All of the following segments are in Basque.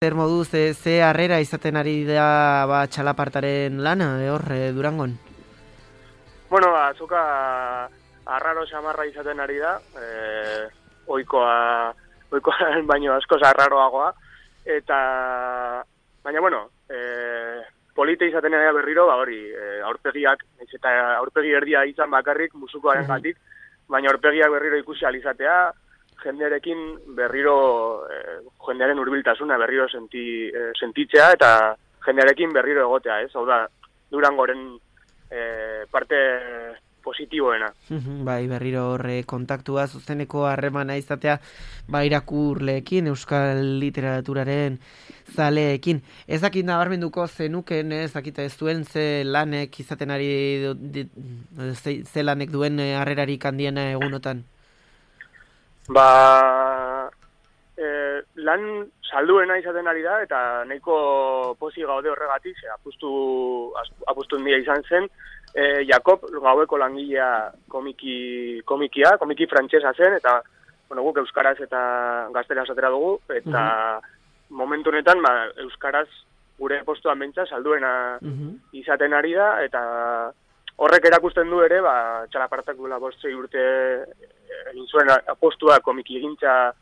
Zer moduz, ze harrera izaten ari da txalapartaren lana, Durangon? Bueno, azoka arraro xamarra izaten ari da, oikoa baino askoz arraroagoa, baina bueno, polite izaten ari da berriro, aurpegiak, eta aurpegi erdia izan bakarrik musukoaren gatik, baina aurpegiak berriro ikusi alizatea, jendearekin berriro, jendearen hurbiltasuna berriro sentitzea, eta jendearekin berriro egotea, ez? Hau da, Durangoren parte positiboena. Bai, berriro horre kontaktua, zuzeneko harremana izatea, irakurleekin, euskal literaturaren zaleekin. Ez dakit nabarmenduko zenuken, ez dakit ez duen ze lanek izaten ari, ze lanek duen harrerarik handiena egunotan? Lan salduena izaten ari da, eta nahiko pozik gaude horregatik, apustu handia izan zen, Jakob gaueko langilea komiki frantsesa zen, eta guk euskaraz eta gazteraz atera dugu, eta momentu honetan euskaraz gure postuan bentsa salduena izaten ari da, eta horrek erakusten du ere, txalapartak duela 5 urte egin zuen apostua komikigintzan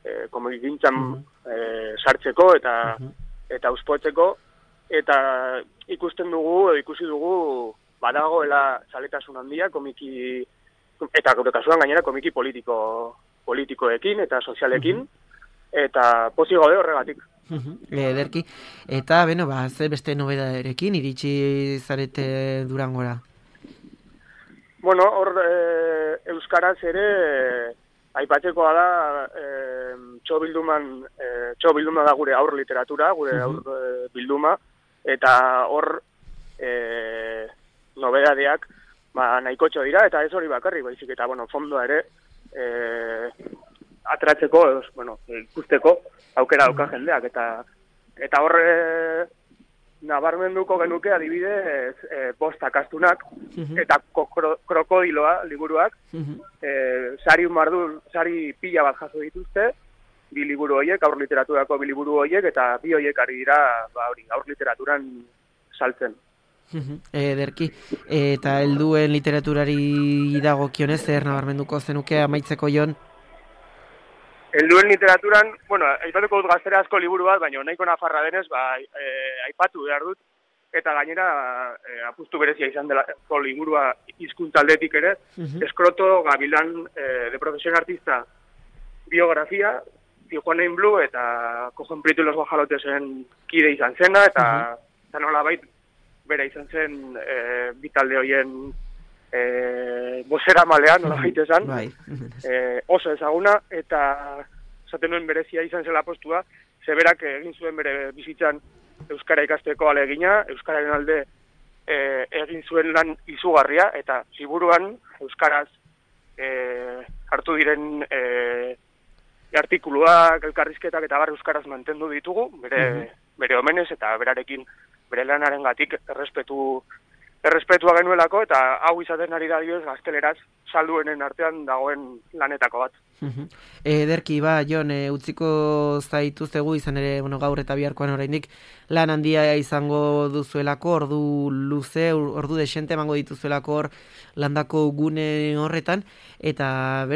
sartzeko eta uspotzeko, eta ikusi dugu badagoela zaletasun handia komiki, eta gure kasuan gainera komiki politikoekin eta sozialekin, eta pozik gaude horregatik. Ederki, eta ze beste nobedaderekin iritsi zarete Durangora? Bueno, hor euskaraz ere aipatzekoa da txo bilduma da gure aur literatura, gure aur bilduma, eta hor nobedadeak nahikotxo dira, eta ez hori bakarrik, baizik eta fondoa ere atratzeko, ikusteko aukera dauka jendeak, eta horre nabarmenduko genuke adibidez 5 akastunak eta krokodiloa liburuak, sari pila bat jaso dituzte, 2 liburu horiek, aur literaturako 2 liburu horiek, eta 2 horiek ari dira aur literaturan saltzen. Ederki, eta helduen literaturari dagokionez zer nabarmenduko zenuke amaitzeko, Jon? Helduen literaturan, aipatuko dut gazterazko liburu bat, baina nahiko nafarra denez, aipatu behar dut, eta gainera apustu berezia izan delako liburua hizkuntzaldetik ere, Eskroto Gabilan de profesión artista biografia, Tijuana in Blue, eta Cogen Prieto y los Guajalotesen kide izan zena, eta nolabait bera izan zen bitalde horien bozera malean, nolabait esan, oso ezaguna, eta esaten nuen berezia izan zela postua, zeberak egin zuen bere bizitzan euskara ikasteko alegina, euskararen alde egin zuen lan izugarria, eta liburuan euskaraz hartu diren artikuluak, elkarrizketak eta bar euskaraz mantendu ditugu, bere omenez eta berarekin bere lanaren gatik errespetua genuelako, eta hau izaten ari da dioz gazteleraz salduenen artean dagoen lanetako bat. Ederki, Jon, utziko zaituztegu izan ere, gaur eta biharkoan oraindik lan handia izango duzuelako, ordu desente emango dituzuelako hor landako gune horretan, eta,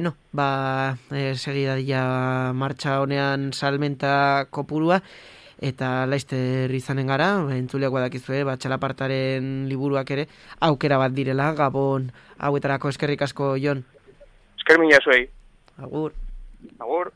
segidadia martxa honean salmenta kopurua, eta laister izanen gara, entzuleak badakizue, txalapartaren liburuak ere, aukera bat direla, Gabon hauetarako. Eskerrik asko, Jon. Esker mina zuei. Agur. Agur.